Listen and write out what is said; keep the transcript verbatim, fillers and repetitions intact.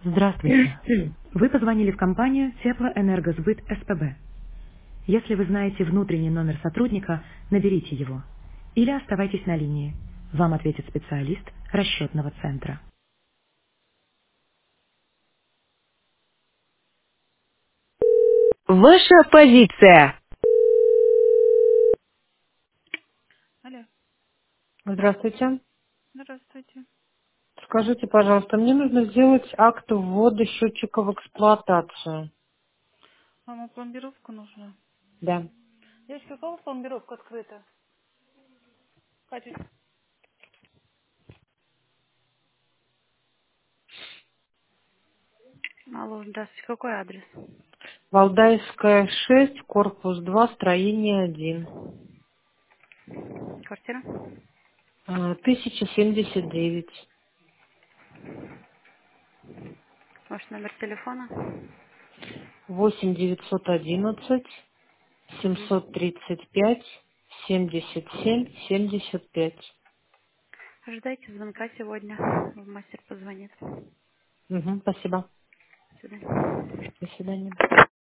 Здравствуйте. Вы позвонили в компанию Теплоэнергосбыт СПБ. Если вы знаете внутренний номер сотрудника, наберите его. Или оставайтесь на линии. Вам ответит специалист расчетного центра. Ваша позиция. Алло, Здравствуйте. здравствуйте. Скажите, пожалуйста, мне нужно сделать акт ввода счетчика в эксплуатацию. Вам пломбировку нужна? Да. Девочка, у кого пломбировка открыта? Катя. Алло, здравствуйте. Какой адрес? Валдайская шесть, корпус два, строение один. Квартира? А, тысяча семьдесят девять. Ваш номер телефона? восемь девятьсот одиннадцать семьсот тридцать пять семьдесят семь семьдесят пять. Ожидайте звонка сегодня. Мастер позвонит. Угу, спасибо. До свидания. До свидания.